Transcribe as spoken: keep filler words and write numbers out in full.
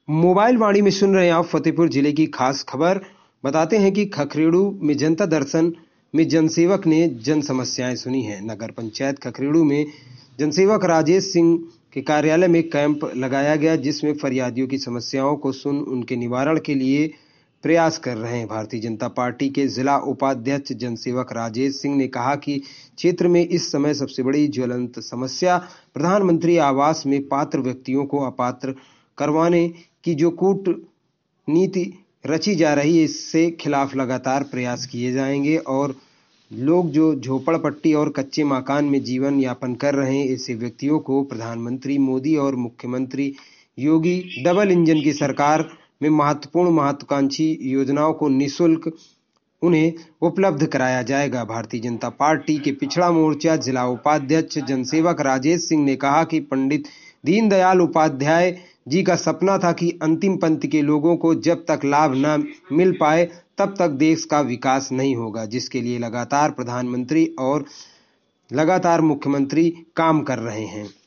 Mobile वाणी में सुन रहे हैं आप फतेहपुर जिले की खास खबर। बताते हैं कि खखरेड़ू में जनता दर्शन में जनसेवक ने जन समस्याएं सुनी हैं। नगर पंचायत खखरेड़ू में जनसेवक राजेश सिंह के कार्यालय में कैंप लगाया गया, जिसमें फरियादियों की समस्याओं को सुन उनके निवारण के लिए प्रयास कर रहे हैं। भारतीय जनता पार्टी के जिला उपाध्यक्ष जनसेवक राजेश सिंह ने कहा कि क्षेत्र में इस समय सबसे बड़ी ज्वलंत समस्या प्रधानमंत्री आवास में पात्र व्यक्तियों को अपात्र करवाने की जो कूटनीति रची जा रही है, इससे खिलाफ लगातार प्रयास किए जाएंगे और लोग जो झोपड़पट्टी और कच्चे मकान में जीवन यापन कर रहे हैं, ऐसे व्यक्तियों को प्रधानमंत्री मोदी और मुख्यमंत्री योगी डबल इंजन की सरकार में महत्वपूर्ण महत्वाकांक्षी योजनाओं को निःशुल्क उन्हें उपलब्ध कराया जाएगा। भारतीय जनता पार्टी के पिछड़ा मोर्चा जिला उपाध्यक्ष जनसेवक राजेश सिंह ने कहा कि पंडित दीनदयाल उपाध्याय जी का सपना था कि अंतिम पंक्ति के लोगों को जब तक लाभ न मिल पाए तब तक देश का विकास नहीं होगा, जिसके लिए लगातार प्रधानमंत्री और लगातार मुख्यमंत्री काम कर रहे हैं।